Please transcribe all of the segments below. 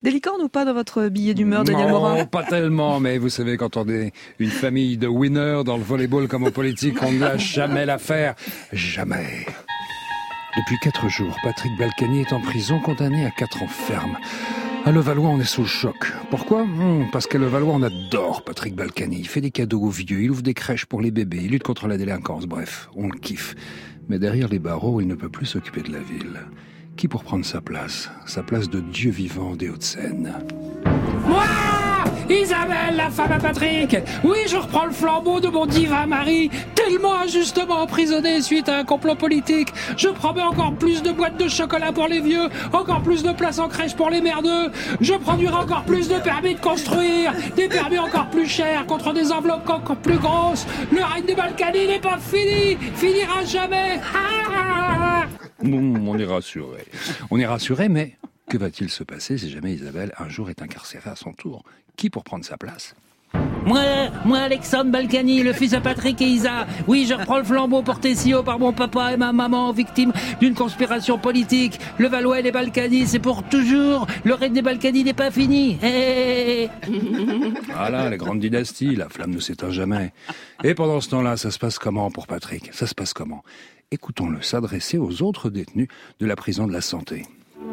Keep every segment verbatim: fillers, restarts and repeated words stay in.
Des licornes ou pas dans votre billet d'humeur, Daniel non, Morin? Non, pas tellement, mais vous savez, quand on est une famille de winners dans le volleyball comme en politique, on ne lâche jamais l'affaire. Jamais. Depuis quatre jours, Patrick Balkany est en prison, condamné à quatre ans ferme. À Levallois, on est sous le choc. Pourquoi ? Hum, Parce qu'à Levallois, on adore Patrick Balkany. Il fait des cadeaux aux vieux, il ouvre des crèches pour les bébés, il lutte contre la délinquance, bref, on le kiffe. Mais derrière les barreaux, il ne peut plus s'occuper de la ville. Qui pour prendre sa place ? Sa place de Dieu vivant des Hauts-de-Seine. Moi, Isabelle, la femme à Patrick. Oui, je reprends le flambeau de mon divin mari, tellement injustement emprisonné suite à un complot politique. Je promets encore plus de boîtes de chocolat pour les vieux, encore plus de places en crèche pour les merdeux. Je produirai encore plus de permis de construire, des permis encore plus chers contre des enveloppes encore plus grosses. Le règne des Balkany n'est pas fini, finira jamais. Bon, on est rassuré. On est rassuré, mais que va-t-il se passer si jamais Isabelle un jour est incarcérée à son tour ? Qui pour prendre sa place ? Moi, moi Alexandre Balkany, le fils de Patrick et Isa. Oui, je reprends le flambeau porté si haut par mon papa et ma maman, victimes d'une conspiration politique. Le Valois et les Balkany, c'est pour toujours. Le règne des Balkany n'est pas fini. Hey. Voilà, la grande dynastie, la flamme ne s'éteint jamais. Et pendant ce temps-là, ça se passe comment pour Patrick ? Ça se passe comment ? Écoutons-le s'adresser aux autres détenus de la prison de la Santé.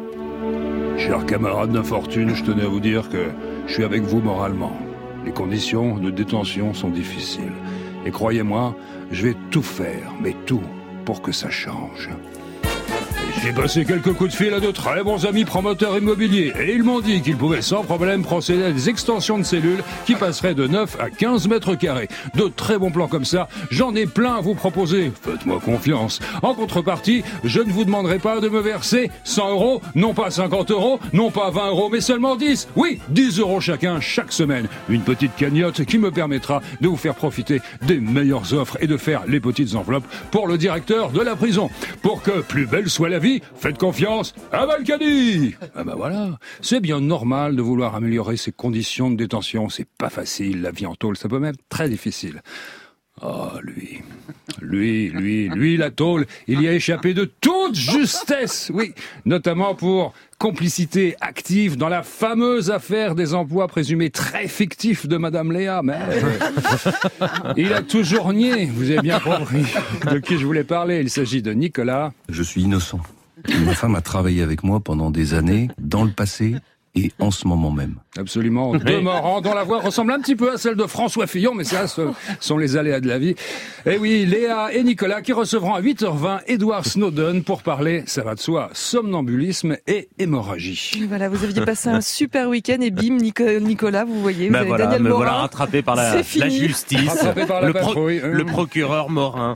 Chers camarades d'infortune, je tenais à vous dire que je suis avec vous moralement. Les conditions de détention sont difficiles. Et croyez-moi, je vais tout faire, mais tout, pour que ça change. J'ai passé quelques coups de fil à de très bons amis promoteurs immobiliers et ils m'ont dit qu'ils pouvaient sans problème procéder à des extensions de cellules qui passeraient de neuf à quinze mètres carrés. De très bons plans comme ça, j'en ai plein à vous proposer. Faites-moi confiance. En contrepartie, je ne vous demanderai pas de me verser cent euros, non pas cinquante euros, non pas vingt euros, mais seulement dix. Oui, dix euros chacun chaque semaine. Une petite cagnotte qui me permettra de vous faire profiter des meilleures offres et de faire les petites enveloppes pour le directeur de la prison. Pour que plus belle soit la vie, faites confiance à Balkany. Ah bah voilà, c'est bien normal de vouloir améliorer ses conditions de détention. C'est pas facile, la vie en tôle, ça peut même être très difficile. Oh, lui, lui, lui, lui, la tôle, il y a échappé de toute justesse, oui, notamment pour complicité active dans la fameuse affaire des emplois présumés très fictifs de Madame Léa, mais il a toujours nié, vous avez bien compris de qui je voulais parler, il s'agit de Nicolas. Je suis innocent. Ma femme a travaillé avec moi pendant des années, dans le passé et en ce moment même. Absolument, demeurant, dont la voix ressemble un petit peu à celle de François Fillon, mais ça, ce sont les aléas de la vie. Et oui, Léa et Nicolas qui recevront à huit heures vingt Edward Snowden pour parler, ça va de soi, somnambulisme et hémorragie. Voilà, vous aviez passé un super week-end et bim, Nico- Nicolas, vous voyez, vous Ben avez voilà, Daniel me Morin. voilà rattrapé par la, la justice, Rattrapé par la le, pro- patrouille, hein. le procureur Morin.